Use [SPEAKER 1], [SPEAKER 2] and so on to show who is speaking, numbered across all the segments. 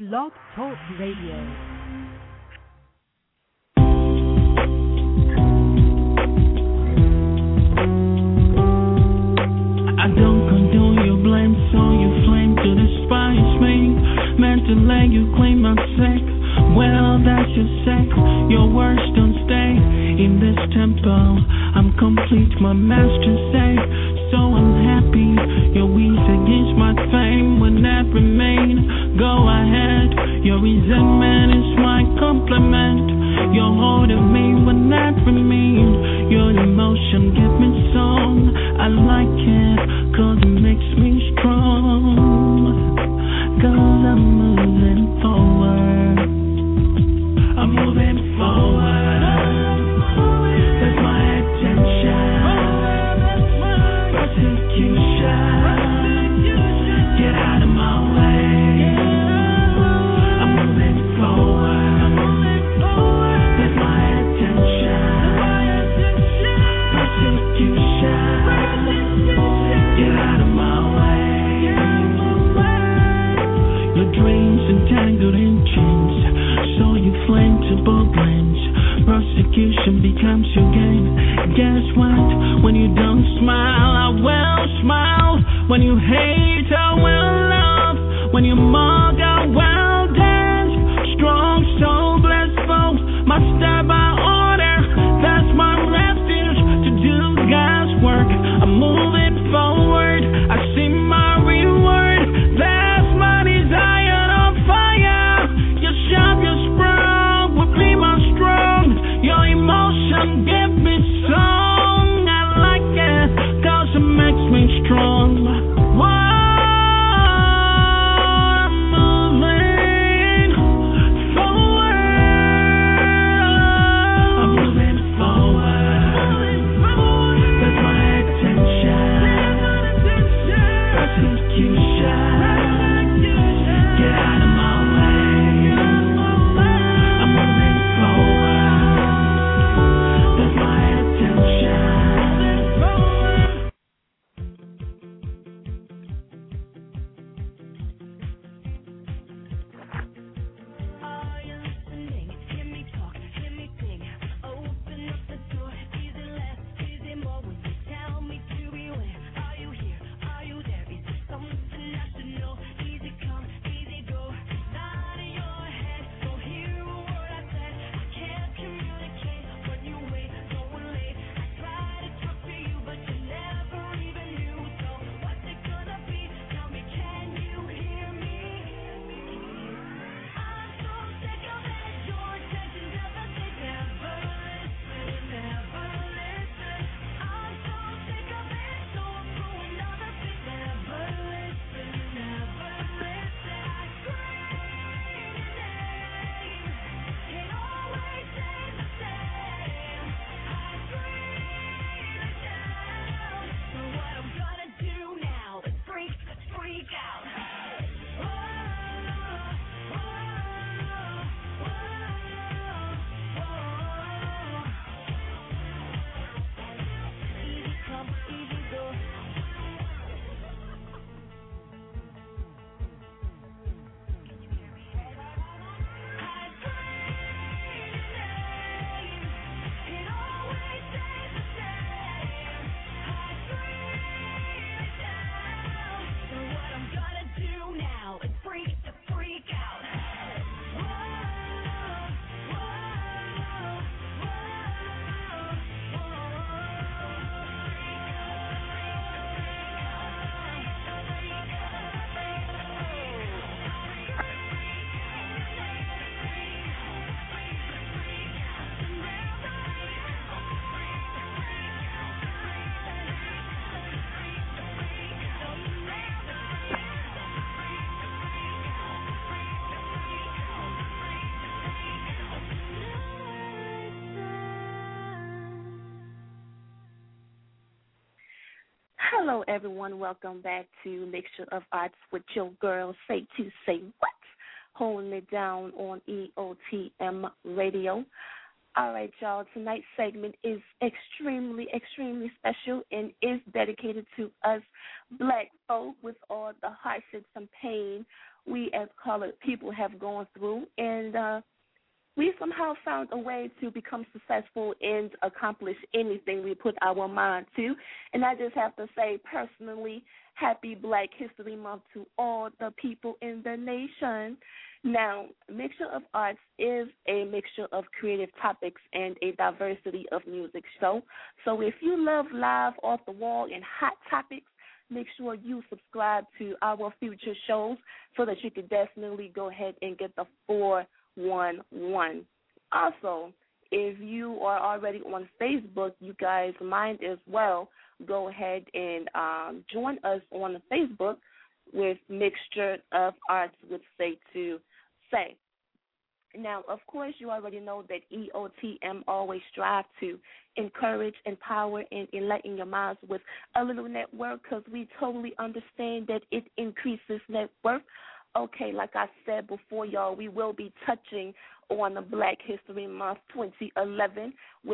[SPEAKER 1] Blog Talk Radio.
[SPEAKER 2] I don't condone your blame, so you flame to despise me. Meant to let you claim my sick. Well, that's your sick. Your words don't stay in this temple. I'm complete, my master say. So I'm happy. Your weeds against my fame will not remain. Go ahead. Your resentment is my compliment. Your hold of me will not remain. Your emotion give me song. I like it, cause it makes me strong. Cause I'm moving forward. I'm moving forward. That's my attention. Persecution. Get out of my way. I'm moving forward. That's my attention. Persecution. Get out of my way. Your dreams entangled in chains, so you flame to both lanes. Persecution becomes your game. Guess what? When you don't smile, I will smile. When you hate, I will love. When you mock, I will dance. Strong soul, blissful, my step by order. That's my refuge to do God's work. I'm moving forward. I see my reward. That's my desire on fire. You're sharp, you're sprung, will be my strong. Your emotion give me song. I like it, cause it makes me strong. Whoa, I'm moving forward. I'm moving forward. That's my attention. Persecution. Get out of my way. I'm moving forward. That's my attention.
[SPEAKER 3] Are you listening? Hear me talk, hear me sing. Open up the door. Is it less? Is it more? When you tell me to beware. Are you here? Are you there? Is there something I should know? Easy come, easy go. Not in your head. Don't hear a word I said. I can't communicate when you wait, going late. I try to talk to you, but you never even knew. So what's it gonna be? Tell me, can you hear me? I'm so sick of it. Your attention never say never listen, never listen. I'm so sick of it. So I'm going another bit. Never listen, never listen. I scream your name. Can't always say the same. I scream it down. So what I'm gonna do now is freak out. Whoa, whoa, whoa, whoa. Easy come, easy go. I scream your name. Can't always say the same. I scream it down. So what I'm gonna do now is freak out. Whoa, whoa,
[SPEAKER 4] Hello, everyone. Welcome back to Mixture of Arts with your girl, Say To Say What, holding it down on EOTM Radio. All right, y'all. Tonight's segment is extremely, extremely special and is dedicated to us black folk with all the hardships and pain we as colored people have gone through. And we somehow found a way to become successful and accomplish anything we put our mind to. And I just have to say personally, happy Black History Month to all the people in the nation. Now, Mixture of Arts is a mixture of creative topics and a diversity of music show. So if you love live, off the wall, and hot topics, make sure you subscribe to our future shows so that you can definitely go ahead and get the 411. Also, if you are already on Facebook, you guys might as well go ahead and join us on the Facebook with Mixture of Arts with Say to Say. Now, of course, you already know that EOTM always strive to encourage, empower, and enlighten your minds with a little network because we totally understand that it increases net worth. Okay, like I said before, y'all, we will be touching on the Black History Month 2011 with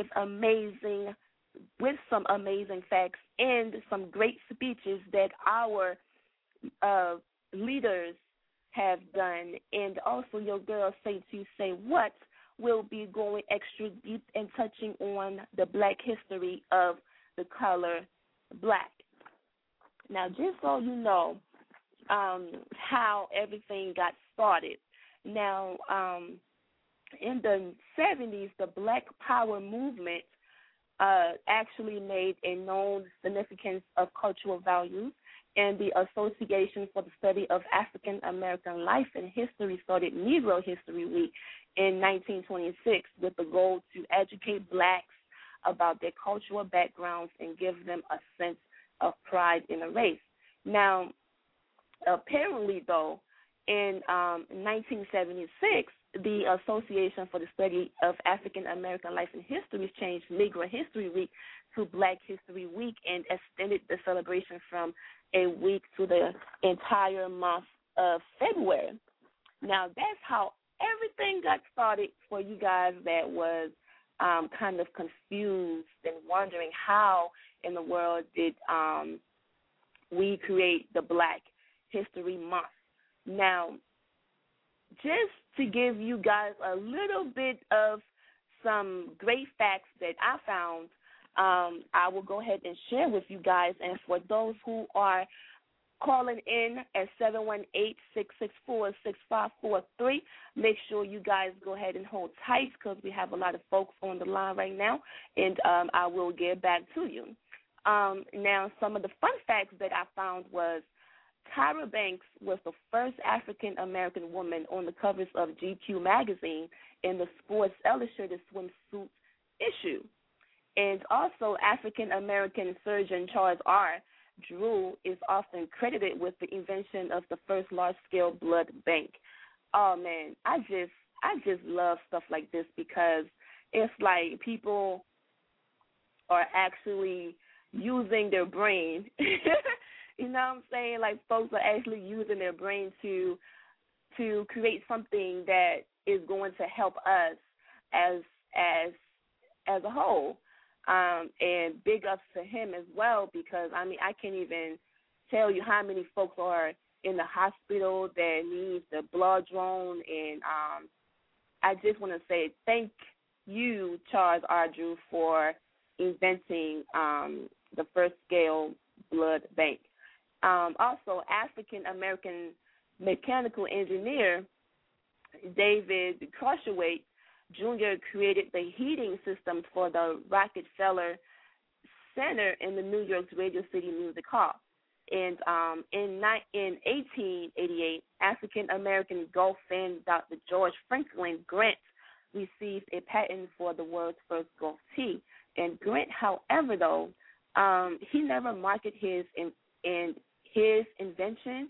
[SPEAKER 4] some amazing facts and some great speeches that our leaders have done. And also your girl Say to Say What will be going extra deep and touching on the black history of the color black. Now, just so you know how everything got started. Now, in the 70s, the Black Power movement actually made a known significance of cultural values, and the Association for the Study of African American Life and History started Negro History Week in 1926 with the goal to educate blacks about their cultural backgrounds and give them a sense of pride in a race. Now, apparently, though, in 1976, the Association for the Study of African American Life and History changed Negro History Week to Black History Week and extended the celebration from a week to the entire month of February. Now, that's how everything got started for you guys that was kind of confused and wondering how in the world did we create the Black History Month. Now, just to give you guys a little bit of some great facts that I found, I will go ahead and share with you guys. And for those who are calling in at 718-664-6543, make sure you guys go ahead and hold tight because we have a lot of folks on the line right now, and I will get back to you. Now, some of the fun facts that I found was Tyra Banks was the first African-American woman on the covers of GQ magazine in the Sports Illustrated swimsuit issue. And also, African-American surgeon Charles R. Drew is often credited with the invention of the first large-scale blood bank. Oh, man, I just love stuff like this because it's like people are actually using their brain. You know what I'm saying? Like folks are actually using their brain to create something that is going to help us as a whole. And big ups to him as well because, I mean, I can't even tell you how many folks are in the hospital that needs the blood drawn. And I just want to say thank you, Charles R. Drew, for inventing the first scale blood bank. Also, African-American mechanical engineer David Crushaway Jr. created the heating system for the Rockefeller Center in the New York's Radio City Music Hall. And in 1888, African-American golf fan Dr. George Franklin Grant received a patent for the world's first golf tee. And Grant, however, though, he never marketed his invention.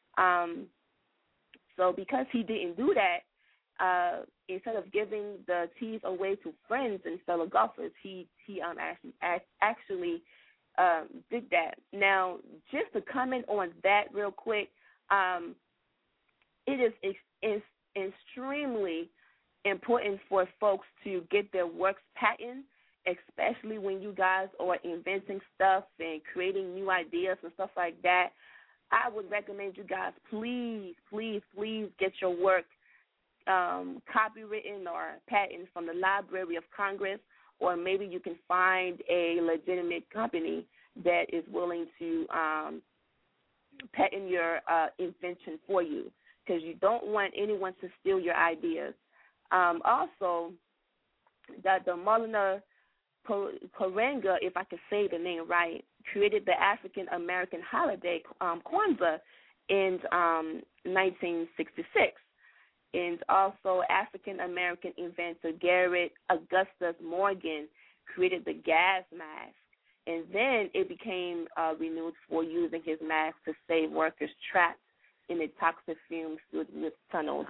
[SPEAKER 4] So because he didn't do that, instead of giving the tees away to friends and fellow golfers, he actually did that. Now, just to comment on that real quick, it is extremely important for folks to get their works patent, especially when you guys are inventing stuff and creating new ideas and stuff like that. I would recommend you guys please, please, please get your work copywritten or patent from the Library of Congress, or maybe you can find a legitimate company that is willing to patent your invention for you, because you don't want anyone to steal your ideas. Also, the Maulana Karenga, if I could say the name right, created the African American holiday Kwanzaa in 1966. And also African American inventor Garrett Augustus Morgan created the gas mask. And then it became renewed for using his mask to save workers trapped in the toxic fumes through the tunnels.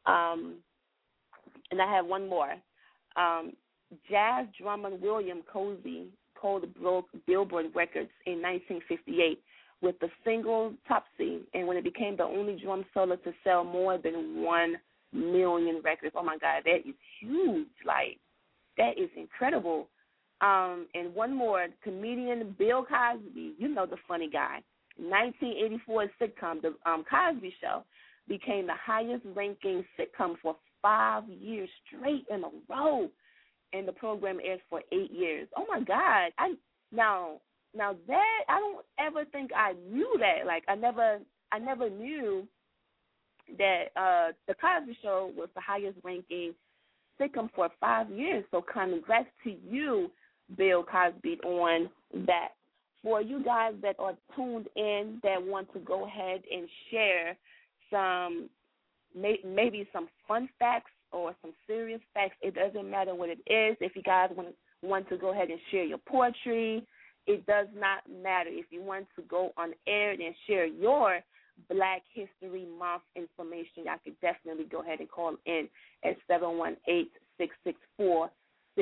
[SPEAKER 4] And I have one more. Jazz drummer William Cosby broke Billboard records in 1958 with the single Topsy, and when it became the only drum solo to sell more than 1 million records. Oh, my God, that is huge. Like, that is incredible. And one more, comedian Bill Cosby, you know the funny guy. 1984 sitcom, The Cosby Show, became the highest-ranking sitcom for 5 years straight in a row, and the program aired for 8 years. Oh, my God. Now that, I don't ever think I knew that. Like, I never knew that The Cosby Show was the highest-ranking sitcom for 5 years. So congrats to you, Bill Cosby, on that. For you guys that are tuned in that want to go ahead and share some, maybe some fun facts or some serious facts, it doesn't matter what it is. If you guys want to go ahead and share your poetry, it does not matter. If you want to go on air and share your Black History Month information, y'all could definitely go ahead and call in at 718-664-6543.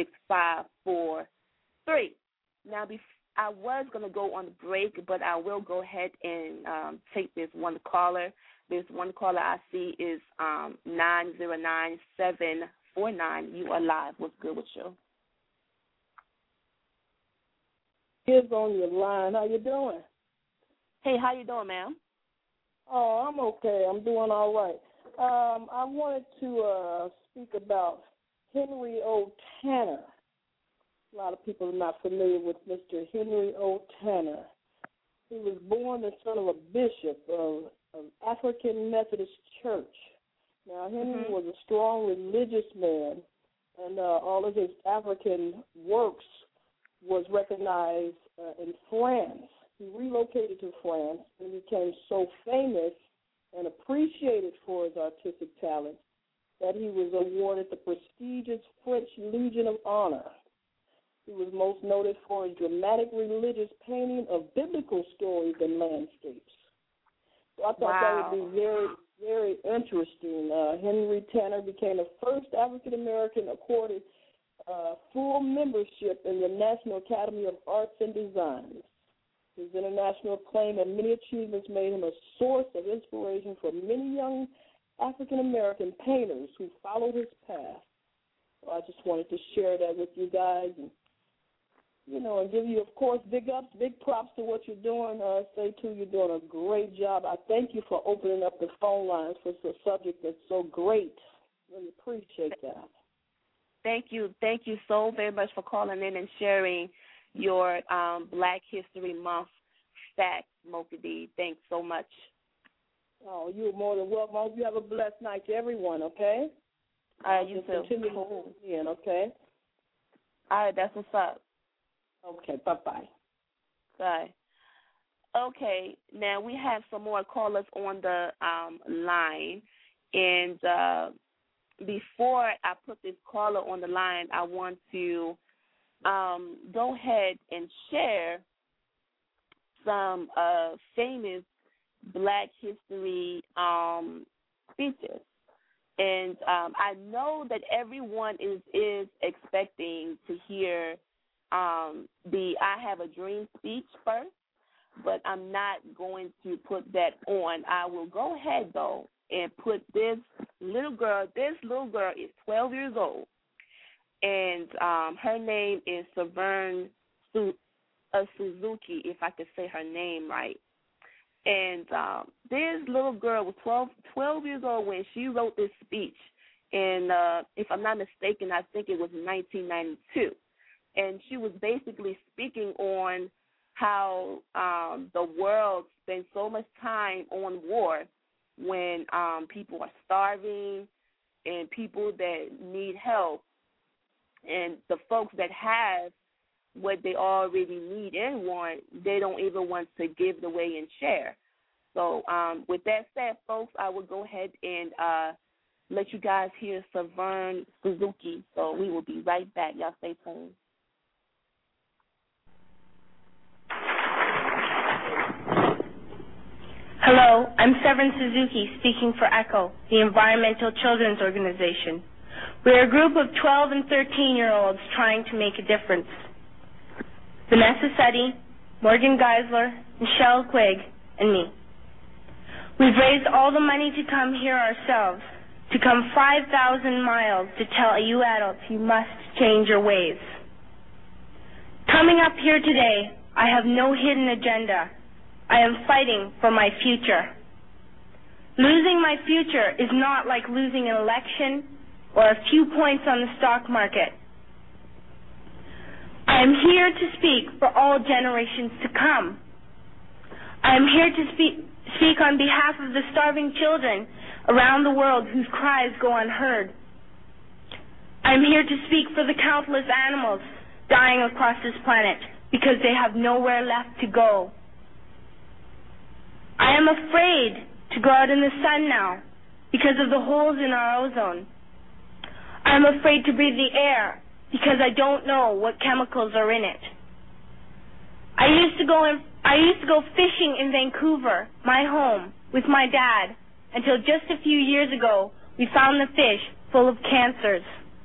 [SPEAKER 4] Now, I was going to go on break, but I will go ahead and take this one caller. This one caller I see is 909749. You are live. What's good with you?
[SPEAKER 1] Is on your line. How you doing?
[SPEAKER 4] Hey, how you doing, ma'am?
[SPEAKER 1] Oh, I'm okay. I'm doing all right. I wanted to speak about Henry O. Tanner. A lot of people are not familiar with Mr. Henry O. Tanner. He was born the son of a bishop of African Methodist Church. Now, Henry was a strong religious man, and all of his African works was recognized in France. He relocated to France and became so famous and appreciated for his artistic talent that he was awarded the prestigious French Legion of Honor. He was most noted for his dramatic religious painting of biblical stories and landscapes. So I thought that would be very, very interesting. Henry Tanner became the first African-American accorded full membership in the National Academy of Arts and Design. His international acclaim and many achievements made him a source of inspiration for many young African-American painters who followed his path. So I just wanted to share that with you guys and, and give you, of course, big ups, big props to what you're doing. Say, too, you're doing a great job. I thank you for opening up the phone lines for a subject that's so great. Really appreciate that.
[SPEAKER 4] Thank you. Thank you so very much for calling in and sharing your Black History Month facts, Mocha D. Thanks so much.
[SPEAKER 1] Oh, you're more than welcome. I hope you have a blessed night to everyone, okay?
[SPEAKER 4] You too.
[SPEAKER 1] Continue to tune in, okay?
[SPEAKER 4] All right, that's what's up.
[SPEAKER 1] Okay, bye-bye.
[SPEAKER 4] Bye. Okay, now we have some more callers on the line. And before I put this caller on the line, I want to go ahead and share some famous Black history speeches. And I know that everyone is expecting to hear the I Have a Dream speech first, but I'm not going to put that on. I will go ahead, though, and put this little girl is 12 years old, and her name is Severn Suzuki, if I could say her name right. And this little girl was 12 years old when she wrote this speech. And if I'm not mistaken, I think it was in 1992. And she was basically speaking on how the world spends so much time on war when people are starving and people that need help. And the folks that have what they already need and want, they don't even want to give it away and share. So with that said, folks, I will go ahead and let you guys hear Severn Suzuki. So we will be right back. Y'all stay tuned.
[SPEAKER 5] Hello, I'm Severn Suzuki speaking for ECHO, the Environmental Children's Organization. We're a group of 12 and 13-year-olds trying to make a difference. Vanessa Seti, Morgan Geisler, Michelle Quigg, and me. We've raised all the money to come here ourselves, to come 5,000 miles to tell you adults you must change your ways. Coming up here today, I have no hidden agenda. I am fighting for my future. Losing my future is not like losing an election or a few points on the stock market. I am here to speak for all generations to come. I am here to speak on behalf of the starving children around the world whose cries go unheard. I am here to speak for the countless animals dying across this planet because they have nowhere left to go. I am afraid to go out in the sun now because of the holes in our ozone. I am afraid to breathe the air because I don't know what chemicals are in it. I used to go fishing in Vancouver, my home, with my dad, until just a few years ago we found the fish full of cancers.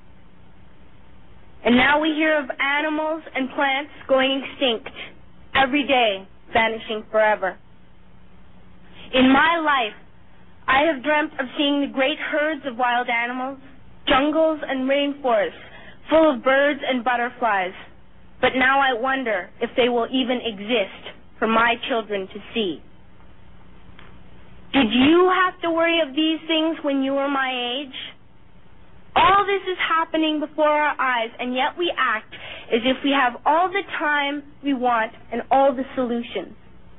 [SPEAKER 5] And now we hear of animals and plants going extinct, every day vanishing forever. In my life, I have dreamt of seeing the great herds of wild animals, jungles and rainforests full of birds and butterflies. But now I wonder if they will even exist for my children to see. Did you have to worry of these things when you were my age? All this is happening before our eyes, and yet we act as if we have all the time we want and all the solutions.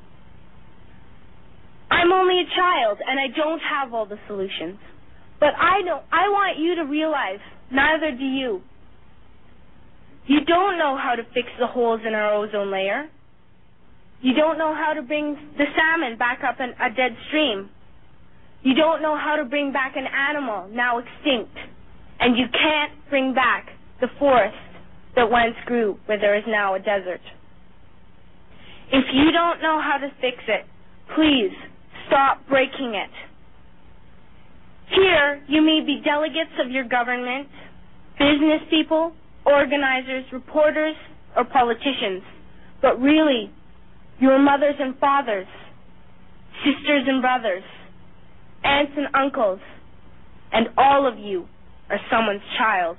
[SPEAKER 5] I'm only a child, and I don't have all the solutions. But I want you to realize, neither do you. You don't know how to fix the holes in our ozone layer. You don't know how to bring the salmon back up in a dead stream. You don't know how to bring back an animal now extinct. And you can't bring back the forest that once grew where there is now a desert. If you don't know how to fix it, please stop breaking it. Here, you may be delegates of your government, business people, organizers, reporters, or politicians, but really, your mothers and fathers, sisters and brothers, aunts and uncles, and all of you are someone's child.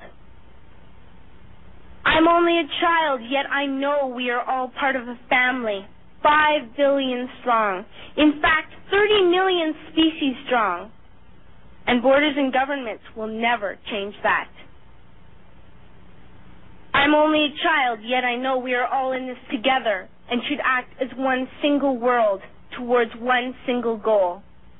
[SPEAKER 5] I'm only a child, yet I know we are all part of a family, 5 billion strong. In fact, 30 million species strong. And borders and governments will never change that. I'm only a child, yet I know we are all in this together and should act as one single world towards one single goal.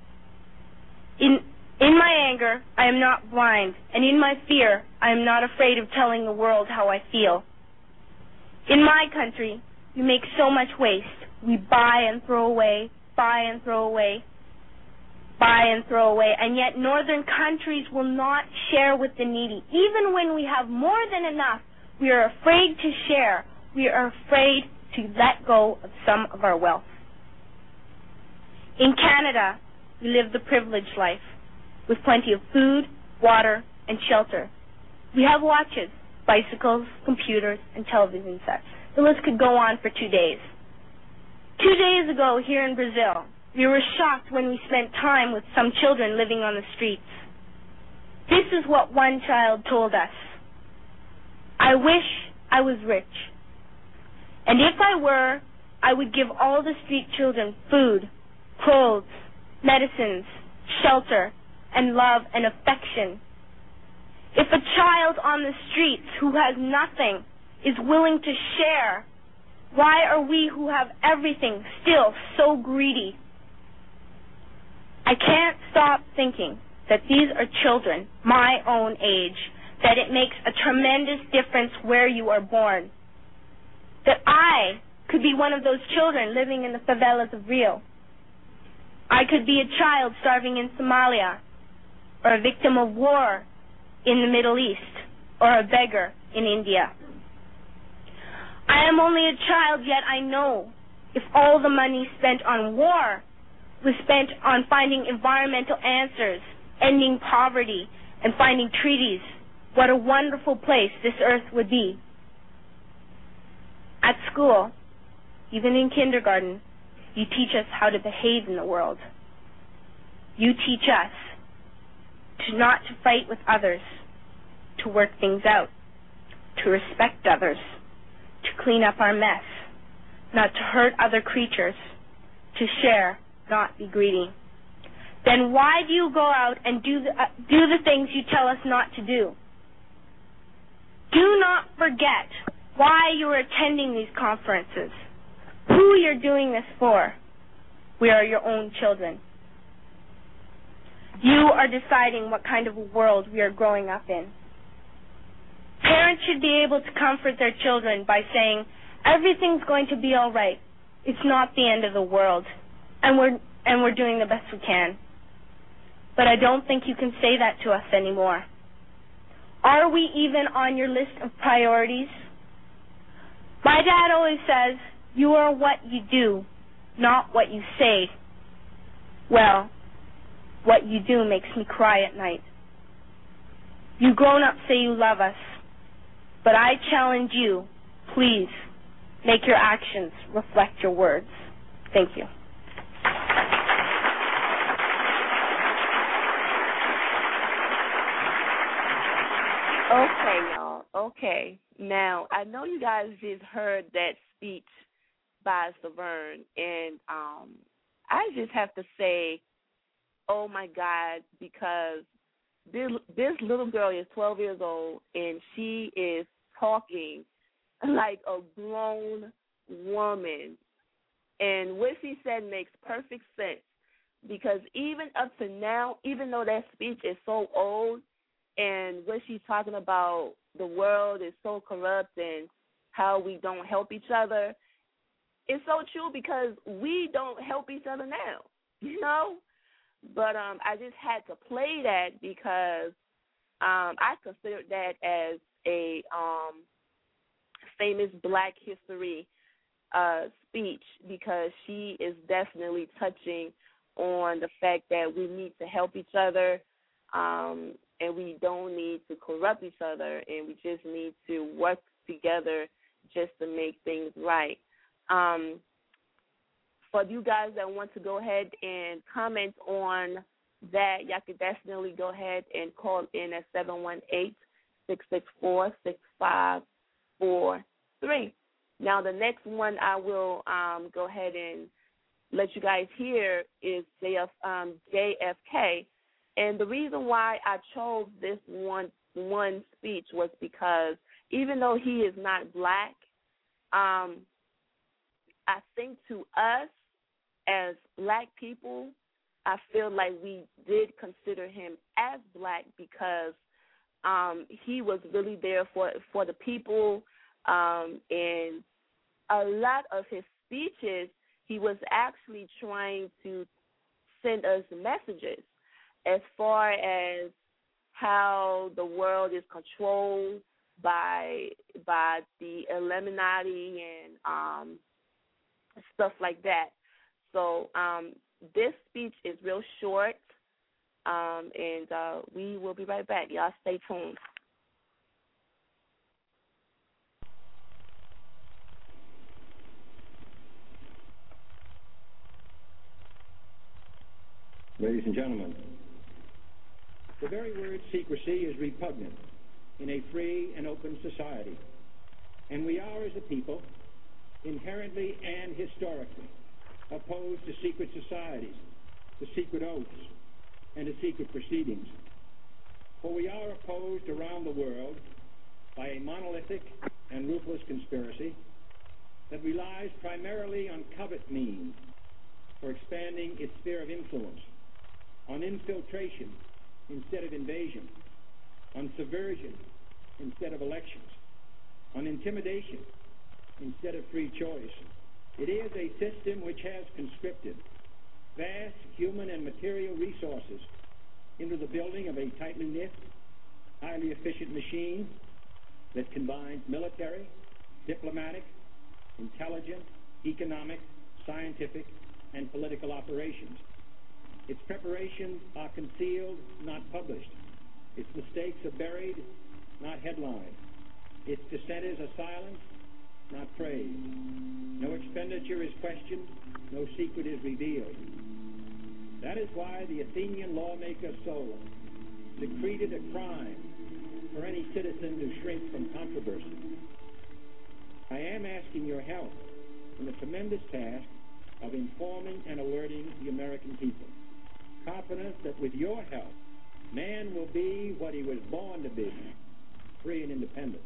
[SPEAKER 5] In my anger, I am not blind, and in my fear, I am not afraid of telling the world how I feel. In my country, we make so much waste. We buy and throw away, buy and throw away, buy and throw away, and yet northern countries will not share with the needy. Even when we have more than enough, we are afraid to share. We are afraid to let go of some of our wealth. In Canada, we live the privileged life, with plenty of food, water, and shelter. We have watches, bicycles, computers, and television sets. The list could go on for 2 days. 2 days ago, here in Brazil, We were shocked when we spent time with some children living on the streets. This is what one child told us. I wish I was rich. And if I were, I would give all the street children food, clothes, medicines, shelter, and love and affection. If a child on the streets who has nothing is willing to share, why are we who have everything still so greedy? I can't stop thinking that these are children my own age, that it makes a tremendous difference where you are born. That I could be one of those children living in the favelas of Rio. I could be a child starving in Somalia, or a victim of war in the Middle East, or a beggar in India. I am only a child, yet I know if all the money spent on war was spent on finding environmental answers, ending poverty, and finding treaties, what a wonderful place this earth would be. At school, even in kindergarten, you teach us how to behave in the world. You teach us not to fight with others, to work things out, to respect others, to clean up our mess, not to hurt other creatures, to share, not be greedy. Then why do you go out and do the things you tell us not to do? Do not forget why you are attending these conferences, who you're doing this for. We are your own children. You are deciding what kind of a world we are growing up in. Parents should be able to comfort their children by saying, everything's going to be all right. It's not the end of the world, and we're doing the best we can. But I don't think you can say that to us anymore. Are we even on your list of priorities? My dad always says, you are what you do, not what you say. Well, what you do makes me cry at night. You grown-ups say you love us, but I challenge you, please, make your actions reflect your words. Thank you.
[SPEAKER 4] Okay, y'all. Okay. Now, I know you guys just heard that speech by Severn, and I just have to say, oh, my God, because this little girl is 12 years old, and she is talking like a grown woman. And what she said makes perfect sense, because even up to now, even though that speech is so old, and what she's talking about, the world is so corrupt and how we don't help each other, it's so true because we don't help each other now, you know? But I just had to play that because I consider that as a famous Black history speech, because she is definitely touching on the fact that we need to help each other, and we don't need to corrupt each other, and we just need to work together just to make things right. For you guys that want to go ahead and comment on that, y'all could definitely go ahead and call in at 718-664-6543. Now, the next one I will go ahead and let you guys hear is JFK. And the reason why I chose this one speech was because even though he is not Black, I think to us as Black people, I feel like we did consider him as Black because he was really there for the people, and a lot of his speeches, he was actually trying to send us messages as far as how the world is controlled by the Illuminati and stuff like that. So this speech is real short, and we will be right back. Y'all stay tuned.
[SPEAKER 6] ladies and gentlemen, the very word secrecy is repugnant in a free and open society, and we are, as a people, inherently and historically opposed to secret societies, to secret oaths, and to secret proceedings. For we are opposed around the world by a monolithic and ruthless conspiracy that relies primarily on covert means for expanding its sphere of influence, on infiltration instead of invasion, on subversion instead of elections, on intimidation instead of free choice. It is a system which has conscripted vast human and material resources into the building of a tightly knit, highly efficient machine that combines military, diplomatic, intelligent, economic, scientific, and political operations. Its preparations are concealed, not published. Its mistakes are buried, not headlined. Its dissenters are silenced, not praised. No expenditure is questioned, no secret is revealed. That is why the Athenian lawmaker Solon decreed it a crime for any citizen to shrink from controversy. I am asking your help in the tremendous task of informing and alerting the American people, confident that with your help, man will be what he was born to be, free and independent.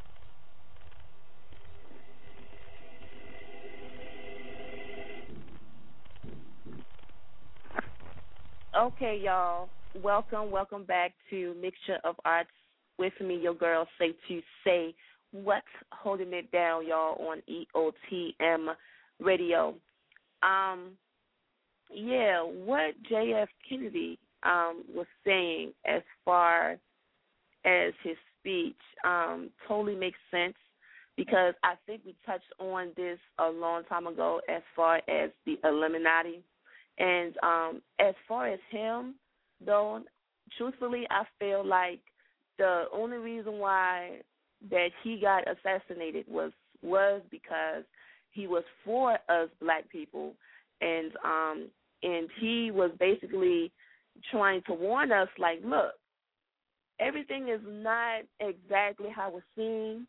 [SPEAKER 4] Okay, y'all. Welcome back to Mixture of Arts with me, your girl, Say to Say. What's holding it down, y'all, on EOTM Radio. What J.F. Kennedy was saying as far as his speech totally makes sense, because I think we touched on this a long time ago as far as the Illuminati. And as far as him, though, truthfully, I feel like the only reason why that he got assassinated was because he was for us black people, and he was basically trying to warn us, like, look, everything is not exactly how it seems.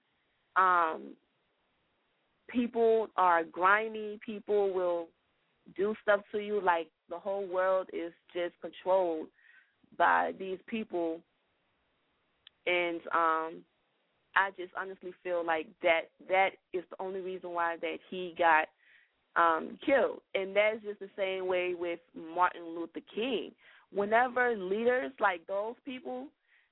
[SPEAKER 4] People are grimy. People will do stuff to you, like the whole world is just controlled by these people. And I just honestly feel like that is the only reason why that he got killed. And that's just the same way with Martin Luther King. Whenever leaders like those people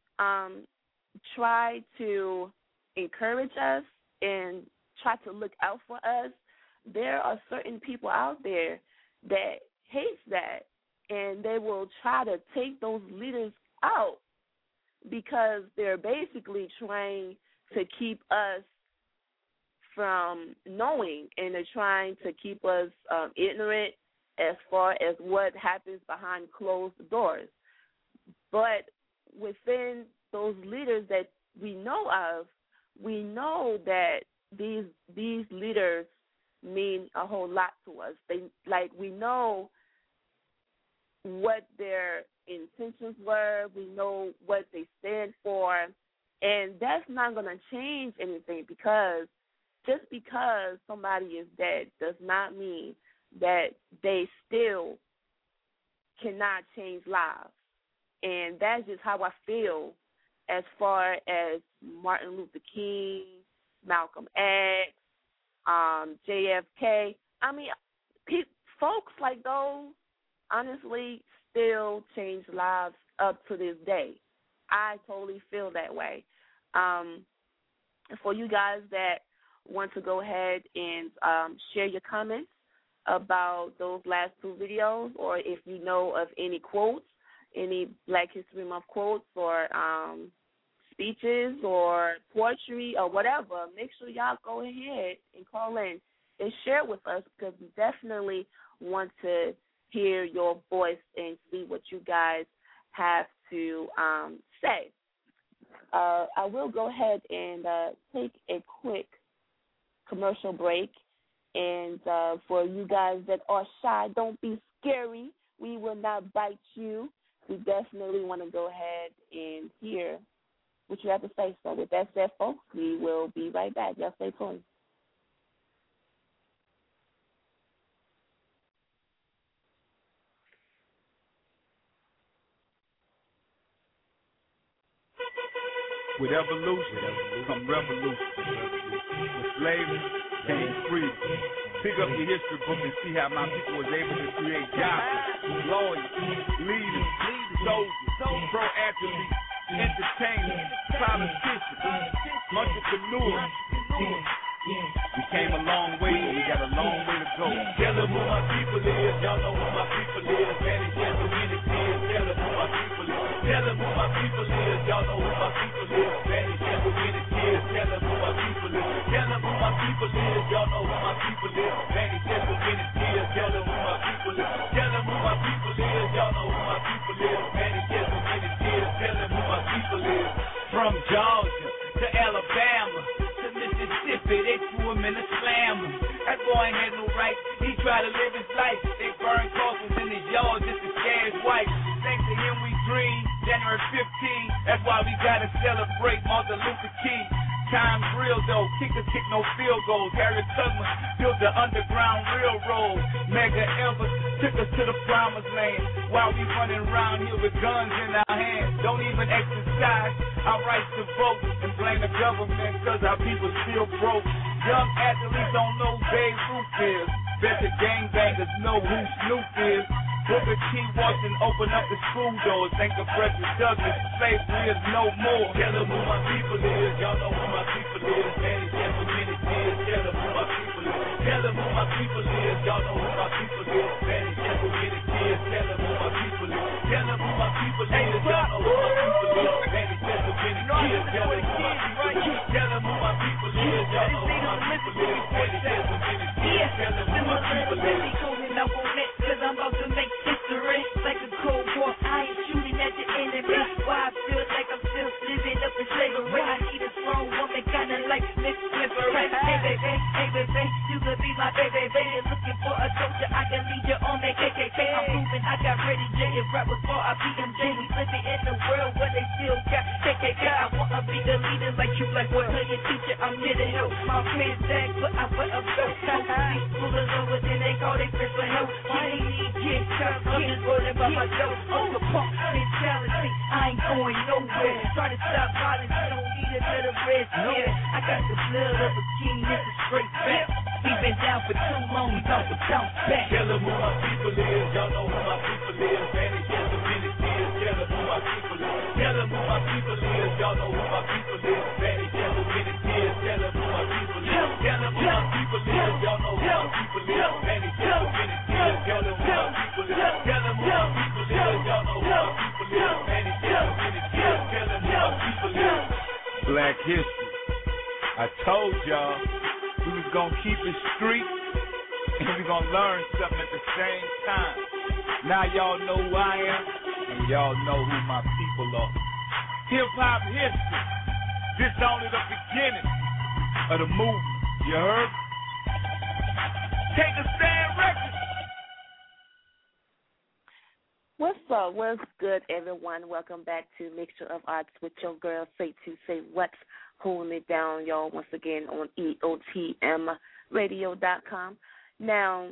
[SPEAKER 4] try to encourage us and try to look out for us, there are certain people out there that hates that, and they will try to take those leaders out because they're basically trying to keep us from knowing, and they're trying to keep us ignorant as far as what happens behind closed doors. But within those leaders that we know of, we know that these leaders mean a whole lot to us. We know what their intentions were. We know what they stand for, and that's not going to change anything, because just because somebody is dead does not mean that they still cannot change lives. And that's just how I feel as far as Martin Luther King, Malcolm X, JFK. I mean, folks like those, honestly, still change lives up to this day. I totally feel that way. For you guys that want to go ahead and share your comments about those last two videos, or if you know of any quotes, any Black History Month quotes or speeches or poetry or whatever, make sure y'all go ahead and call in and share with us, because we definitely want to hear your voice and see what you guys have to say. I will go ahead and take a quick commercial break. And for you guys that are shy, don't be scary. We will not bite you. We definitely want to go ahead and hear what you have to say. So with that said, folks, we will be right back. Y'all stay tuned.
[SPEAKER 7] With evolution come revolution. With slavery came freedom. Pick up your history book and see how my people was able to create doctors, lawyers, leaders, soldiers, pro athletes, entertainers, politicians, entrepreneurs. We came a long way, but we got a long way to go. Tell them who my people is, y'all know who my people is. Manny Chance and Minnie Kids, tell them who my people is. Tell them who my people is, y'all know who my people is. Manny Chance and Minnie Kids, tell them who my people is. Tell them who my people is, y'all know who my people is. Manny Chance and Minnie Kids, tell them who my people is. Tell them who my people is, y'all know who my people is. Manny Chance and Minnie Kids, tell them who my people is. From Georgia to Alabama to Mississippi, they threw him in a slammer. That boy ain't had no right. He tried to live his life. They burned crosses in his yard just to scare his wife. Thanks to him we dream. January 15th. That's why we gotta celebrate Martin Luther King. Time's real though, kickers kick no field goals. Harriet Tubman built the Underground Railroad. Mega Evers took us to the promised land. While we running around here with guns in our hands, don't even exercise our rights to vote and blame the government cause our people still broke. Young athletes don't know who Babe Ruth is. Bet the gangbangers know who Snoop is. Booker T. Washington opened up the school doors. Thank the Frederick Douglass. Slavery is no more. Tell them who my people is. Y'all know who my people is. Manny Chance and Minnie Kids. Tell them who my people is. Tell them who my people is. Y'all know who my people is. Manny Chance and Minnie Kids. Tell them who my people is. Tell them who my people is. Y'all know who my people is. Manny Chance and Minnie Kids. Tell them who my people is. Tell them who my people is. Y'all know who my people is. Manny Chance and Minnie Kids. Tell them who my people is.
[SPEAKER 3] Up on it, cause I'm about to make history. Like a Cold War, I ain't shooting at the enemy. Why I feel like I'm still living up in slavery. I need a strong woman, kinda like Miss Slippery. Hey baby, you could be my baby. You're looking for a soldier, I can lead you on that KKK. I'm proving I got ready, J. If rap was for our BMJ, we living in a world where they still got KKK. I wanna be the leader like you, like what tell your teacher I'm here to help. My friends back, but I wear a belt. These schoolers over there, they call their friends for help. I ain't need get cut, I'm just worried about myself. On the punk mentality, I ain't going nowhere. Try to stop violence, I don't need another red scare. I got the blood of a king, this is straight back. We been down for too long, we about to bounce back.
[SPEAKER 7] Tell them who my people is, y'all know who my people is. Manny Chance and Minnie Kids, tell them who my people is. Tell them who my people is, y'all know who my people is. Manny Chance and Minnie Kids, tell them who my people is. Tell them who my people is, y'all know who my people is. Manny Chance and Minnie Kids, tell them who my people is. Tell them who my people is, y'all know who my people is. Manny Chance and Minnie Kids, tell them who my people is. Black history. I told y'all we was gonna keep it street and we gonna learn something at the same time. Now y'all know who I am and y'all know who my people are. Hip hop history. This only the beginning of the movement. You heard? Take a stand record.
[SPEAKER 4] What's up? What's good, everyone? Welcome back to Mixture of Arts with your girl, Say To Say What's holding it down, y'all, once again on EOTMradio.com. Now,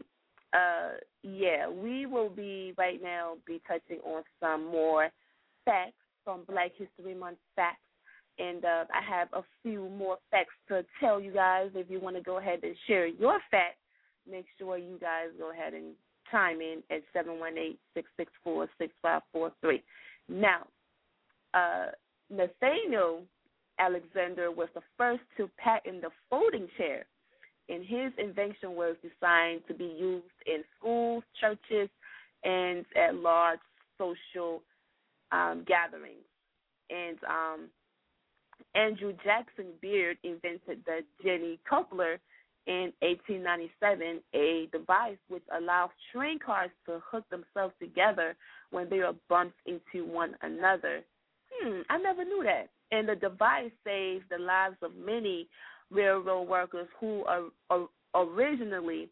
[SPEAKER 4] we will be right now be touching on some more facts from Black History Month facts. And I have a few more facts to tell you guys. If you want to go ahead and share your fact, make sure you guys go ahead and chime in at 718-664-6543. Now, Nathaniel Alexander was the first to patent the folding chair, and his invention was designed to be used in schools, churches, and at large social gatherings. And Andrew Jackson Beard invented the Jenny Coupler in 1897, a device which allows train cars to hook themselves together when they are bumped into one another. I never knew that. And the device saved the lives of many railroad workers who originally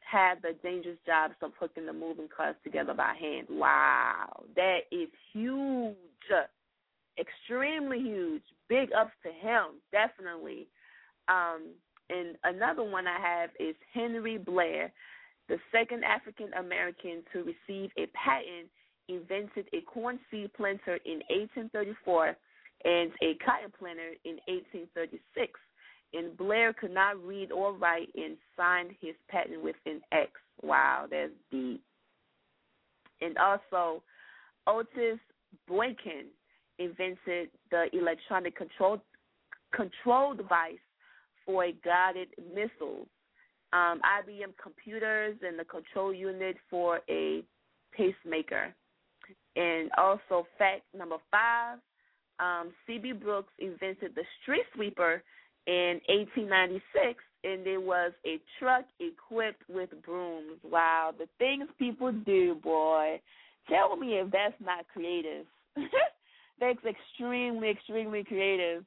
[SPEAKER 4] had the dangerous jobs of hooking the moving carts together by hand. Wow, that is huge, extremely huge. Big ups to him, definitely. And another one I have is Henry Blair, the second African American to receive a patent, invented a corn seed planter in 1834 and a cotton planter in 1836. And Blair could not read or write and signed his patent with an X. Wow, that's deep. And also, Otis Boykin invented the electronic control device for guided missiles. IBM computers and the control unit for a pacemaker. And also, fact number 5, C.B. Brooks invented the street sweeper in 1896, and it was a truck equipped with brooms. Wow, the things people do, boy. Tell me if that's not creative. That's extremely, extremely creative.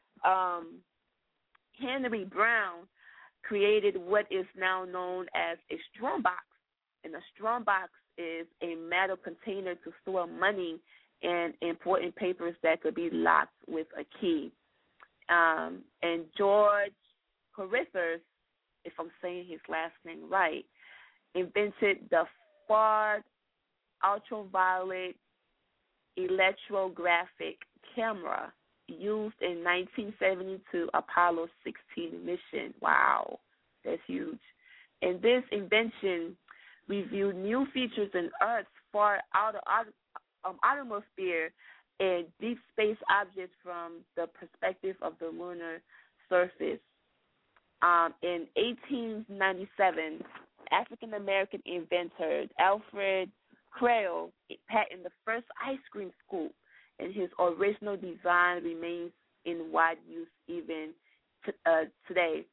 [SPEAKER 4] Henry Brown created what is now known as a strongbox, and a strongbox is a metal container to store money and important papers that could be locked with a key. And George Carruthers, if I'm saying his last name right, invented the Ford ultraviolet electrographic camera used in 1972 Apollo 16 mission. Wow, that's huge. And this invention reviewed new features in Earth's far outer atmosphere and deep space objects from the perspective of the lunar surface. In 1897, African-American inventor Alfred Crail patented the first ice cream scoop, and his original design remains in wide use even today.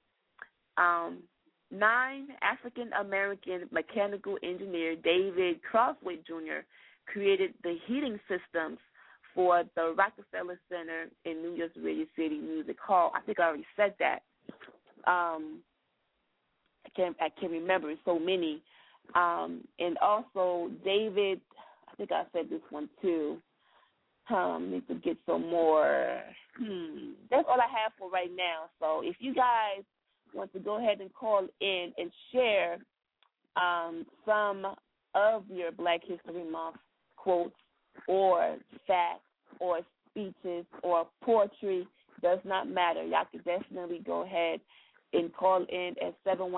[SPEAKER 4] 9, African-American mechanical engineer David Crosthwaite Jr. created the heating systems for the Rockefeller Center in New York's Radio City Music Hall. I think I already said that. I can't remember. It's so many. And also David, I think I said this one too. Need to get some more. That's all I have for right now. So if you guys want to go ahead and call in and share some of your Black History Month quotes or facts or speeches or poetry, does not matter. Y'all can definitely go ahead and call in at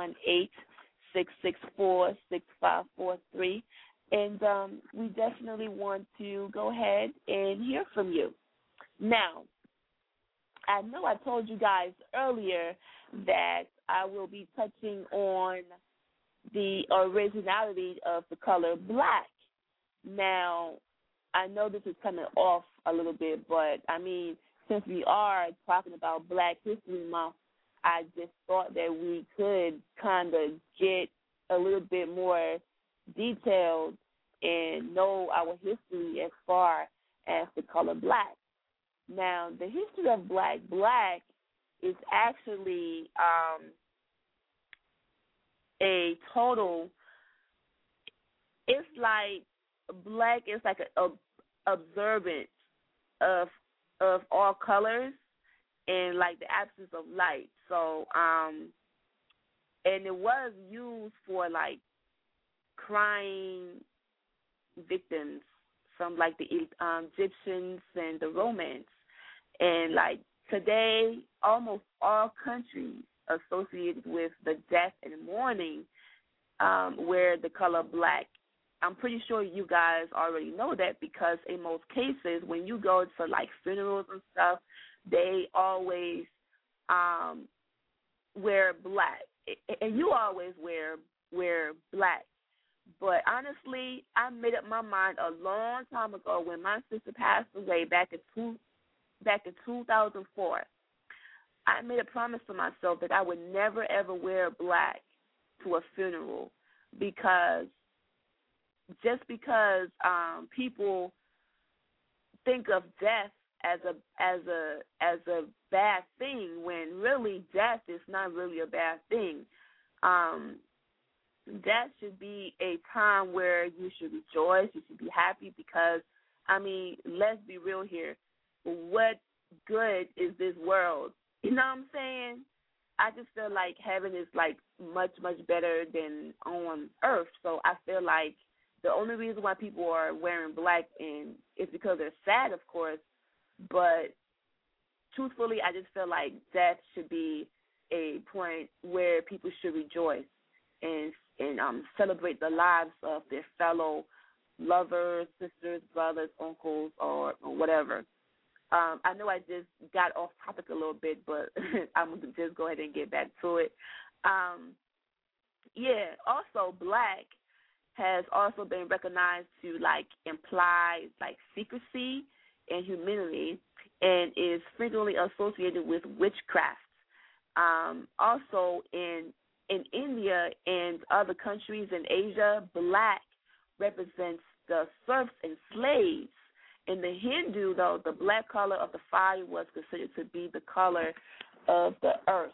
[SPEAKER 4] 718-664-6543. And we definitely want to go ahead and hear from you. Now, I know I told you guys earlier that I will be touching on the originality of the color black. Now, I know this is coming off a little bit, but, I mean, since we are talking about Black History Month, I just thought that we could kind of get a little bit more detailed and know our history as far as the color black. Now, the history of black is actually a total, it's like black is like an observance of all colors and like the absence of light. So, and it was used for like crime victims from like the Egyptians and the Romans. And like today, almost all countries associated with the death and mourning wear the color black. I'm pretty sure you guys already know that because in most cases, when you go to like funerals and stuff, they always wear black, and you always wear black. But honestly, I made up my mind a long time ago when my sister passed away back in 2004. I made a promise to myself that I would never ever wear black to a funeral because people think of death as a bad thing when really death is not really a bad thing. that should be a time where you should rejoice, you should be happy because, I mean, let's be real here. What good is this world? You know what I'm saying? I just feel like heaven is like much, much better than on earth. So I feel like the only reason why people are wearing black and is because they're sad, of course, but truthfully, I just feel like that should be a point where people should rejoice and celebrate the lives of their fellow lovers, sisters, brothers, uncles, or whatever. I know I just got off topic a little bit, but I'm going to just go ahead and get back to it. Yeah, also black has also been recognized to, like, imply, like, secrecy and humility and is frequently associated with witchcraft. Also, in India and other countries in Asia, black represents the serfs and slaves. In the Hindu, though, the black color of the fire was considered to be the color of the earth.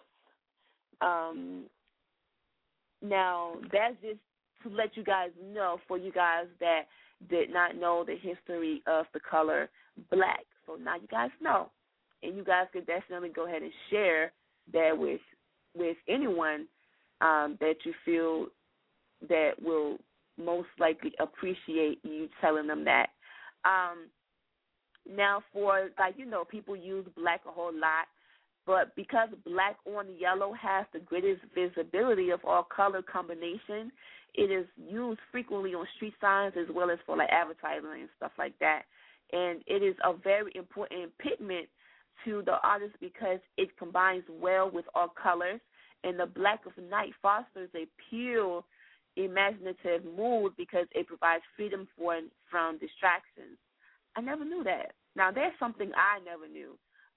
[SPEAKER 4] Now, that's just to let you guys know, for you guys that did not know the history of the color black. So now you guys know. And you guys could definitely go ahead and share that with anyone that you feel that will most likely appreciate you telling them that. Now, for, like, you know, people use black a whole lot, but because black on yellow has the greatest visibility of all color combination, it is used frequently on street signs as well as for, like, advertising and stuff like that. And it is a very important pigment to the artist because it combines well with all colors, and the black of night fosters a pure, imaginative mood because it provides freedom from distractions. I never knew that. Now, there's something I never knew.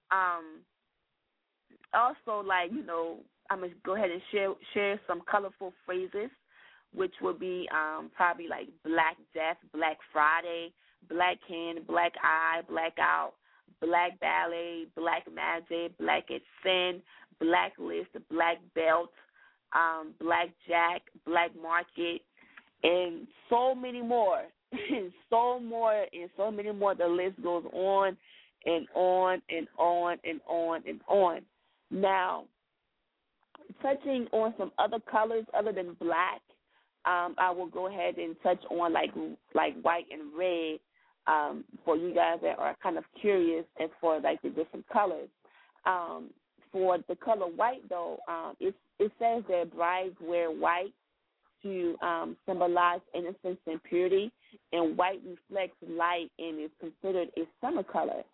[SPEAKER 4] Also, like, you know, I'm going to go ahead and share some colorful phrases, which will be probably like Black Death, Black Friday, Black Hand, Black Eye, Blackout, Black Ballet, Black Magic, Black at Sin, Blacklist, Black Belt, Black Jack, Black Market, and so many more. And so many more. The list goes on and on and on and on and on. Now, touching on some other colors other than black, I will go ahead and touch on like white and red for you guys that are kind of curious as for like the different colors. For the color white, though, it says that brides wear white to symbolize innocence and purity, and white reflects light and is considered a summer color.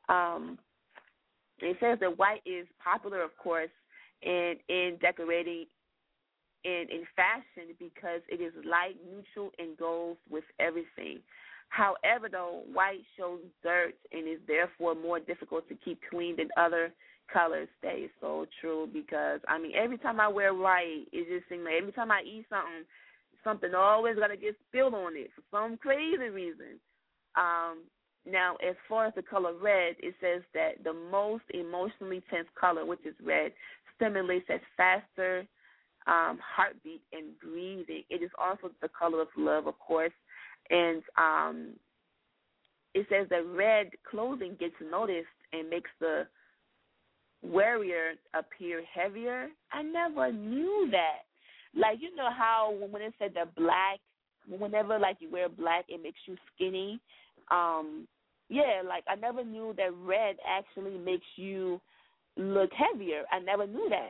[SPEAKER 4] It says that white is popular, of course, in decorating and in fashion because it is light, neutral, and goes with everything. However, though, white shows dirt and is therefore more difficult to keep clean than other colors. That is so true because, I mean, every time I wear white, it just seems like every time I eat something always got to get spilled on it for some crazy reason. Now, as far as the color red, it says that the most emotionally tense color, which is red, stimulates a faster heartbeat and breathing. It is also the color of love, of course. And it says that red clothing gets noticed and makes the wearer appear heavier. I never knew that. Like, you know how when it said that black, whenever, like, you wear black, it makes you skinny. Yeah, like, I never knew that red actually makes you look heavier. I never knew that.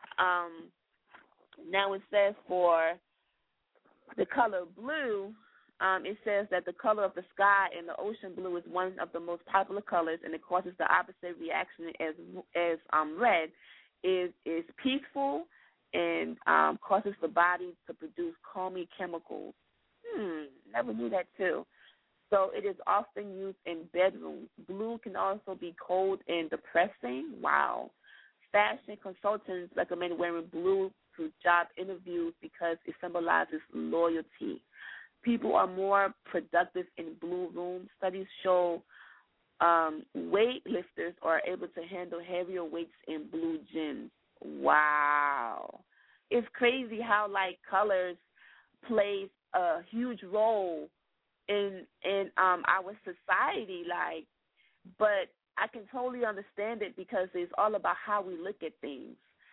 [SPEAKER 4] Now it says for the color blue, it says that the color of the sky and the ocean blue is one of the most popular colors, and it causes the opposite reaction as red. Is peaceful and causes the body to produce calming chemicals. Never knew that too. So it is often used in bedrooms. Blue can also be cold and depressing. Wow. Fashion consultants recommend wearing blue to job interviews because it symbolizes loyalty. People are more productive in blue rooms. Studies show weightlifters are able to handle heavier weights in blue gyms. Wow. It's crazy how, like, colors plays a huge role in our society, like, but I can totally understand it because it's all about how we look at things.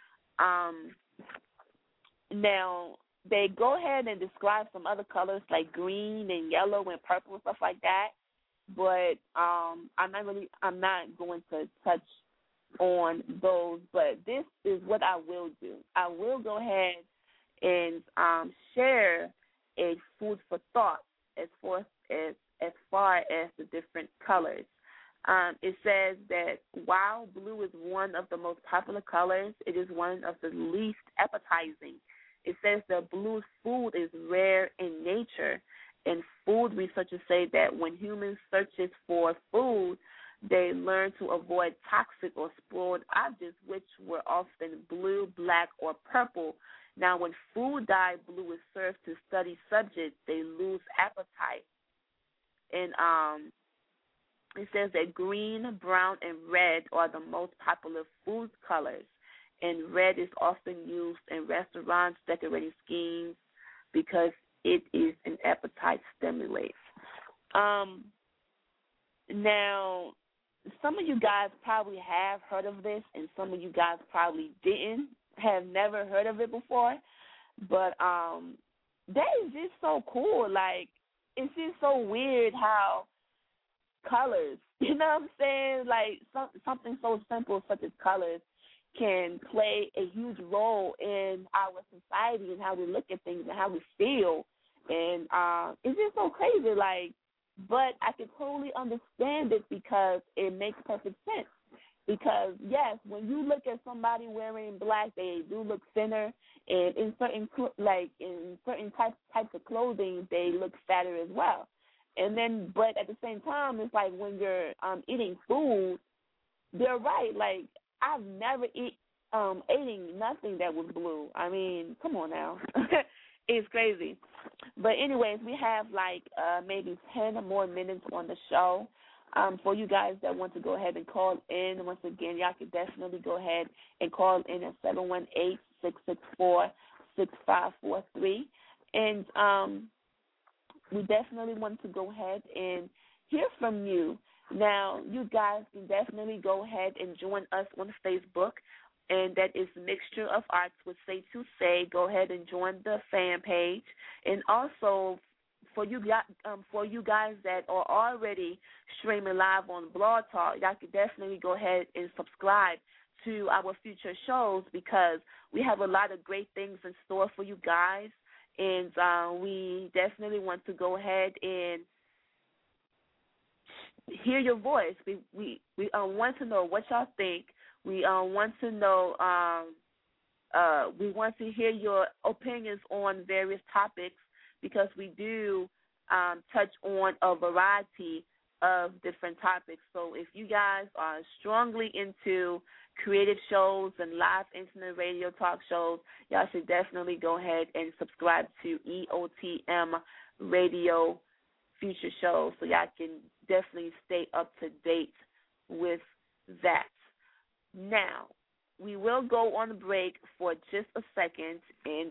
[SPEAKER 4] Now they go ahead and describe some other colors like green and yellow and purple and stuff like that, but I'm not going to touch on those. But this is what I will do. I will go ahead and share a food for thought as far as the different colors. It says that while blue is one of the most popular colors, it is one of the least appetizing. It says that blue food is rare in nature, and food researchers say that when humans searches for food, they learn to avoid toxic or spoiled objects, which were often blue, black, or purple. Now, when food dyed blue is served to study subjects, they lose appetite. And it says that green, brown, and red are the most popular food colors. And red is often used in restaurants decorating schemes because it is an appetite stimulator. Now, some of you guys probably have heard of this, and some of you guys probably have never heard of it before. But that is just so cool. Like, it's just so weird how colors, you know what I'm saying? Like, something so simple such as colors can play a huge role in our society and how we look at things and how we feel. And it's just so crazy, like, but I can totally understand it because it makes perfect sense. Because, yes, when you look at somebody wearing black, they do look thinner, and in certain types of clothing, they look fatter as well. And then, but at the same time, it's like when you're eating food, they're right. Like, I've never eaten nothing that was blue. I mean, come on now. It's crazy. But anyways, we have like maybe 10 or more minutes on the show. For you guys that want to go ahead and call in, once again, y'all can definitely go ahead and call in at 718-664-6543. And we definitely want to go ahead and hear from you. Now, you guys can definitely go ahead and join us on Facebook, and that is Mixture of Arts with Say to Say. Go ahead and join the fan page. And also, for you guys that are already streaming live on Blog Talk, y'all can definitely go ahead and subscribe to our future shows because we have a lot of great things in store for you guys. And we definitely want to go ahead and hear your voice. We want to know what y'all think. We want to know. We want to hear your opinions on various topics because we do touch on a variety of different topics. So if you guys are strongly into creative shows and live internet radio talk shows, y'all should definitely go ahead and subscribe to EOTM Radio Future Shows so y'all can definitely stay up to date with that. Now, we will go on a break for just a second, and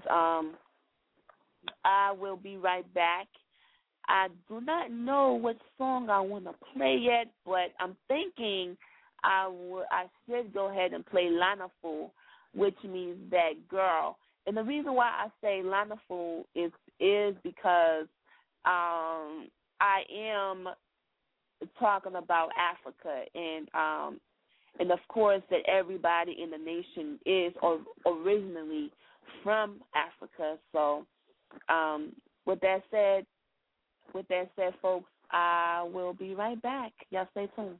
[SPEAKER 4] I will be right back. I do not know what song I want to play yet, but I'm thinking I should go ahead and play Lana Fool, which means that girl. And the reason why I say Lana Fool is because I am talking about Africa, and of course that everybody in the nation is originally from Africa. So with that said, folks, I will be right back. Y'all stay tuned.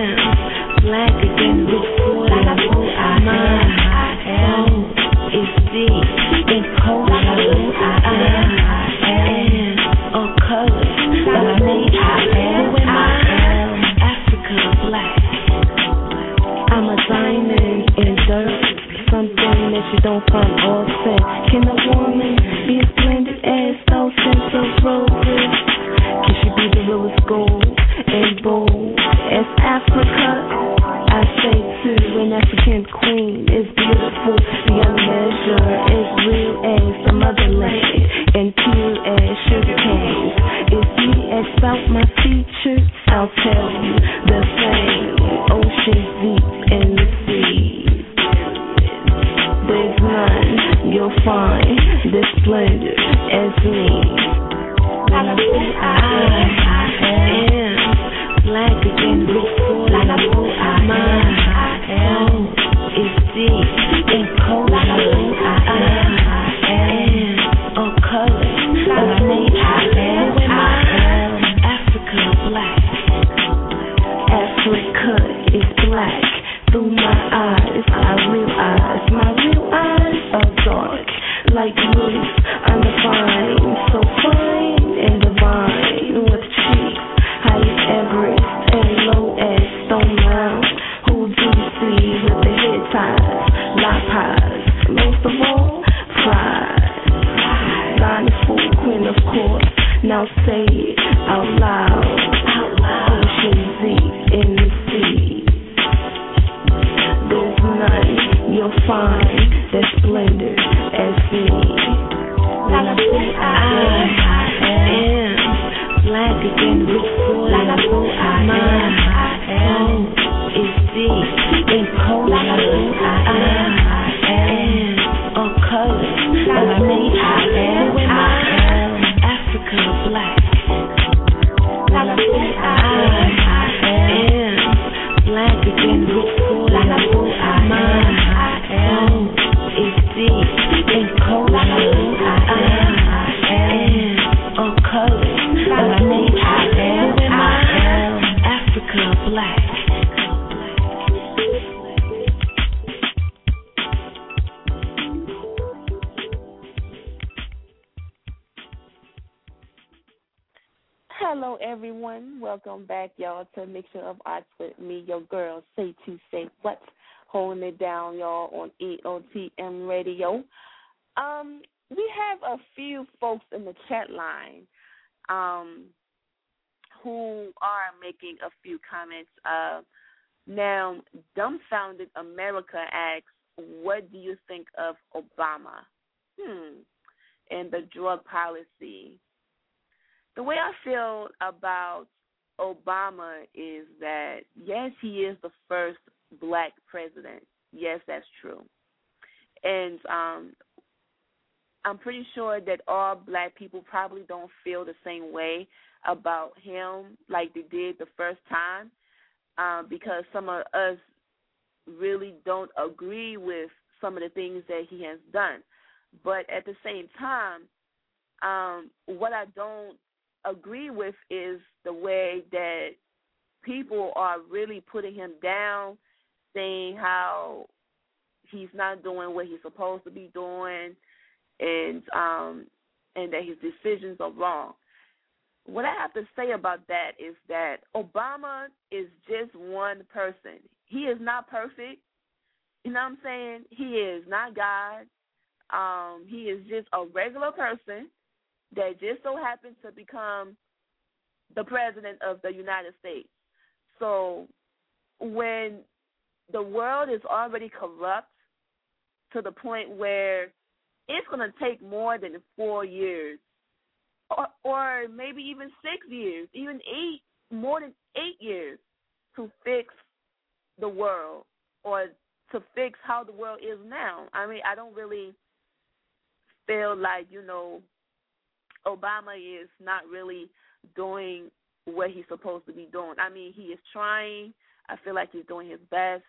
[SPEAKER 3] Black again before my soul is
[SPEAKER 2] and peel as sugar canes. If me ask about my features, I'll tell you the same. Ocean deep in the sea. There's none you'll find this splendor as me. I am blacker than before. My soul is deep and cold. I am a color of nature. When my Africa black, Africa is black. Through my eyes, I realize my real eyes are dark, like roots undefined, so fine and divine, with cheeks high as Everest and low as Stone Mountain. Who do you see with the head ties, lock pies, most of all, pride? Dynasty queen, of course. Now say it out loud. Ocean deep in the sea. There's none you'll find that splendor as me. I am blacker than before. My soul is deep and cold. I am a color of nature. When my Africa black, I am blacker than before. My soul is deep and cold. I am a color of nature. When my Africa black.
[SPEAKER 4] Hello, everyone. Welcome back, y'all, to Mixture of Arts with me, your girl, Say To Say What, holding it down, y'all, on EOTM Radio. We have a few folks in the chat line who are making a few comments. Now, Dumbfounded America asks, what do you think of Obama and the drug policy? The way I feel about Obama is that, yes, he is the first black president. Yes, that's true. And I'm pretty sure that all black people probably don't feel the same way about him like they did the first time, because some of us really don't agree with some of the things that he has done. But at the same time, what I don't agree with is the way that people are really putting him down, saying how he's not doing what he's supposed to be doing, and that his decisions are wrong. What I have to say about that is that Obama is just one person. He is not perfect. You know what I'm saying? He is not God. He is just a regular person that just so happens to become the president of the United States. So when the world is already corrupt to the point where it's going to take more than 4 years, or maybe even 6 years, even more than 8 years to fix the world or to fix how the world is now. I mean, I don't really feel like, Obama is not really doing what he's supposed to be doing. I mean, he is trying. I feel like he's doing his best.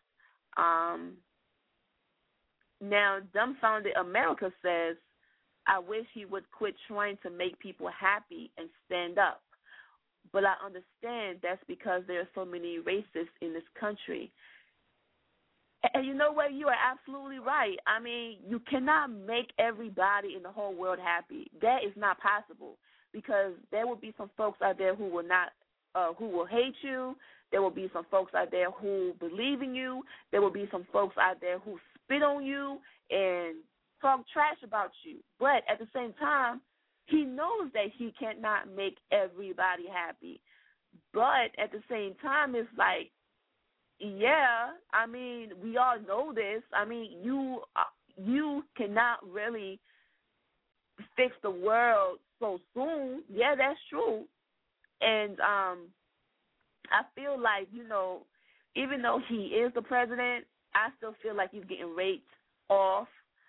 [SPEAKER 4] Now, Dumbfounded America says, I wish he would quit trying to make people happy and stand up. But I understand that's because there are so many racists in this country. And you know what? You are absolutely right. I mean, you cannot make everybody in the whole world happy. That is not possible, because there will be some folks out there who will hate you. There will be some folks out there who believe in you. There will be some folks out there who spit on you and talk trash about you. But at the same time, he knows that he cannot make everybody happy. But at the same time, it's like, yeah, I mean, we all know this. I mean, you cannot really fix the world so soon. Yeah, that's true. And I feel like, even though he is the president, I still feel like he's getting raped off.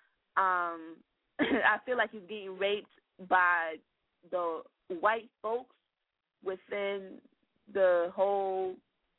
[SPEAKER 4] I feel like he's getting raped by the white folks within the whole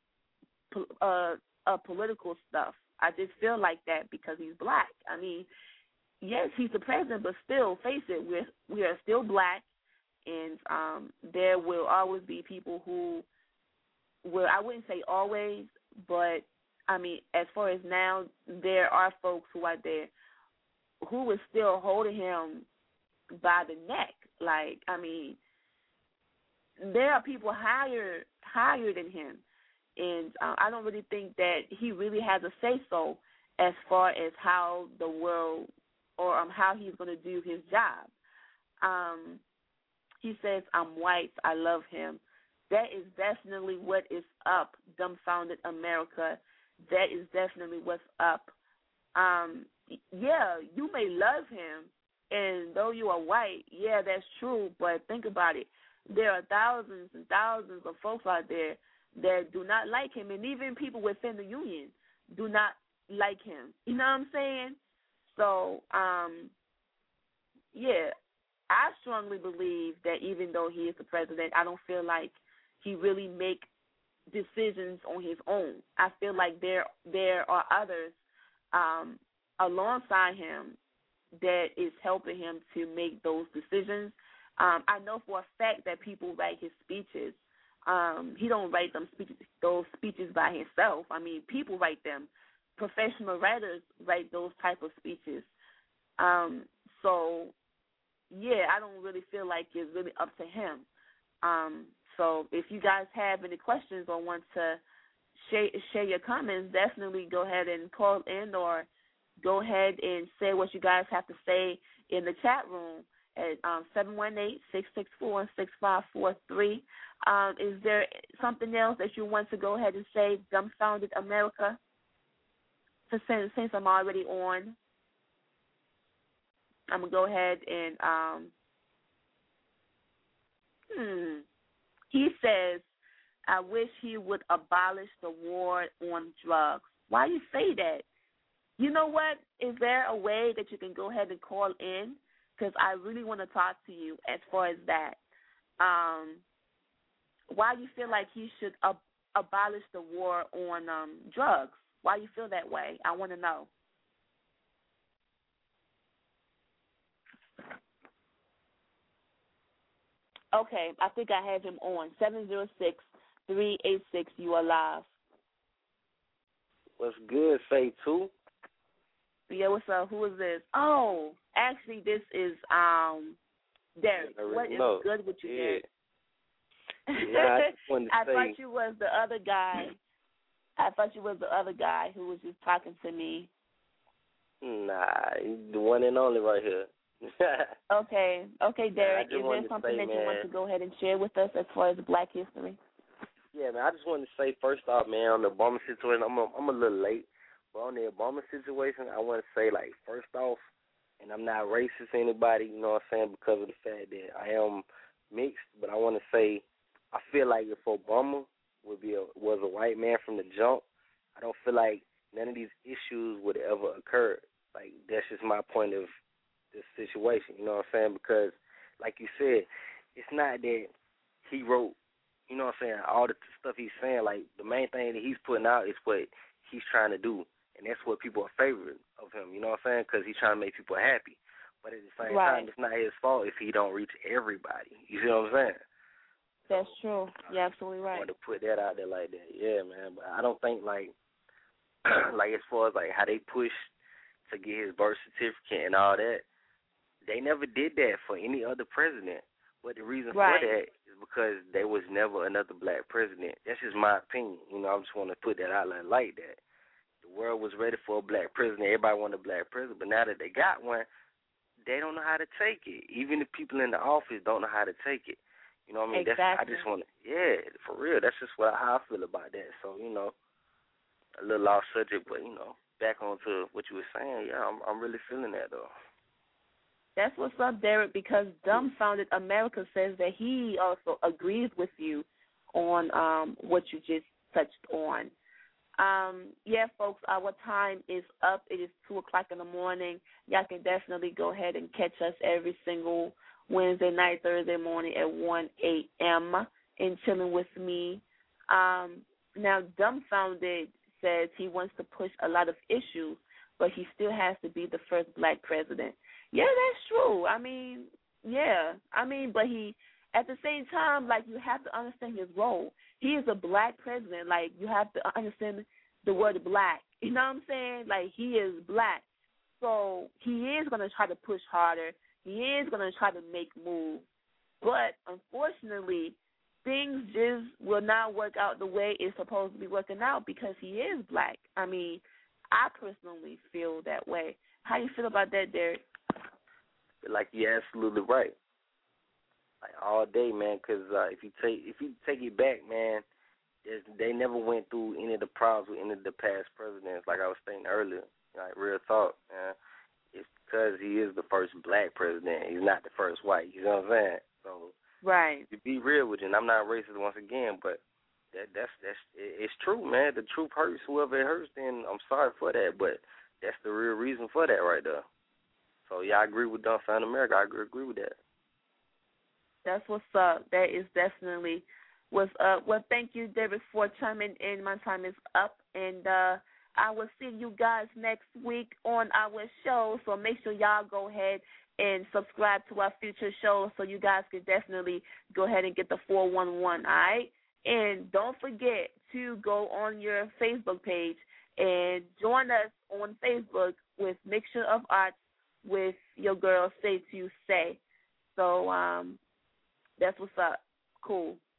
[SPEAKER 4] political stuff. I just feel like that because he's black. I mean, yes, he's the president, but still, face it, we are still black, and there will always be people who will, I wouldn't say always, but I mean, as far as now, there are folks who are there who is still holding him by the neck. Like, I mean, there are people higher than him, and I don't really think that he really has a say-so as far as how the world or how he's going to do his job. He says, I'm white, I love him. That is definitely what is up, dumbfounded America. That is definitely what's up. Yeah, you may love him, and though you are white, yeah, that's true, but think about it. There are thousands and thousands of folks out there that do not like him, and even people within the union do not like him. You know what I'm saying? So, yeah, I strongly believe that even though he is the president, I don't feel like he really make decisions on his own. I feel like there are others alongside him that is helping him to make those decisions. I know for a fact that people write his speeches. He don't write those speeches by himself. I mean, people write them. Professional writers write those type of speeches. So, yeah, I don't really feel like it's really up to him. So if you guys have any questions or want to share your comments, definitely go ahead and call in or go ahead and say what you guys have to say in the chat room at 718-664-6543. Is there something else that you want to go ahead and say, Dumbfounded America? Since I'm already on, I'm going to go ahead and he says, I wish he would abolish the war on drugs. Why you say that? You know what? Is there a way that you can go ahead and call in? Because I really want to talk to you as far as that. Why you feel like he should abolish the war on drugs? Why you feel that way? I want to know. Okay, I think I have him on. 706-386, you are live.
[SPEAKER 8] What's good, Say Two?
[SPEAKER 4] Yeah, what's up? Who is this? Oh, actually, this is Derek. What is good with you, Derek?
[SPEAKER 8] Yeah, I just wanted to
[SPEAKER 4] I
[SPEAKER 8] say.
[SPEAKER 4] thought you was the other guy. I thought you was the other guy who was just talking to me.
[SPEAKER 8] Nah, he's the one and only right here.
[SPEAKER 4] Okay, Derek. Is there something that you want to go ahead and share with us as far as Black history?
[SPEAKER 8] Yeah, man. I just wanted to say first off, man, on the Obama situation, I'm a little late, but on the Obama situation, I want to say, like, first off, and I'm not racist to anybody, you know what I'm saying, because of the fact that I am mixed, but I want to say I feel like if Obama was a white man from the jump, I don't feel like none of these issues would ever occur. Like, that's just my point of this situation, you know what I'm saying? Because, like you said, it's not that he wrote, you know what I'm saying, all the stuff he's saying. Like, the main thing that he's putting out is what he's trying to do, and that's what people are favoring of him, you know what I'm saying? Because he's trying to make people happy. But at the same time, it's not his fault if he don't reach everybody. You see what I'm saying?
[SPEAKER 4] That's true. You're absolutely right.
[SPEAKER 8] I want to put that out there like that. Yeah, man. But I don't think, like, like as far as, like, how they pushed to get his birth certificate and all that, they never did that for any other president. But the reason for that is because there was never another black president. That's just my opinion. You know, I just want to put that out there like that. The world was ready for a black president. Everybody wanted a black president. But now that they got one, they don't know how to take it. Even the people in the office don't know how to take it. You know what I mean?
[SPEAKER 4] Exactly.
[SPEAKER 8] I just want to, for real. That's just how I feel about that. So, you know, a little off subject, but, you know, back on to what you were saying, yeah, I'm really feeling that, though.
[SPEAKER 4] That's what's up, Derek, because Dumbfounded America says that he also agrees with you on what you just touched on. Yeah, folks, our time is up. It is 2 o'clock in the morning. Y'all can definitely go ahead and catch us every single Wednesday night, Thursday morning at 1 a.m. in Chilling With Me. Now, Dumbfounded says he wants to push a lot of issues, but he still has to be the first black president. Yeah, that's true. I mean, but he, at the same time, like, you have to understand his role. He is a black president. Like, you have to understand the word black. You know what I'm saying? Like, he is black. So he is going to try to push harder. He is going to try to make moves. But, unfortunately, things just will not work out the way it's supposed to be working out because he is black. I mean, I personally feel that way. How do you feel about that, Derek?
[SPEAKER 8] Like, you're absolutely right. Like, all day, man, because if you take it back, man, they never went through any of the problems with any of the past presidents, like I was saying earlier. Like, real talk, man. It's because he is the first black president. He's not the first white. You know what I'm saying? So,
[SPEAKER 4] right.
[SPEAKER 8] To be real with you, and I'm not racist once again, but that's it's true, man. The truth hurts whoever it hurts. Then I'm sorry for that, but that's the real reason for that right there. So yeah, I agree with Dumbfounded America. I agree with that.
[SPEAKER 4] That's what's up. That is definitely what's up. Well, thank you, David, for chiming in. My time is up, and I will see you guys next week on our show. So make sure y'all go ahead and subscribe to our future shows so you guys can definitely go ahead and get the 411, all right? And don't forget to go on your Facebook page and join us on Facebook with Mixture of Arts with your girl Say To Say. So that's what's up. Cool.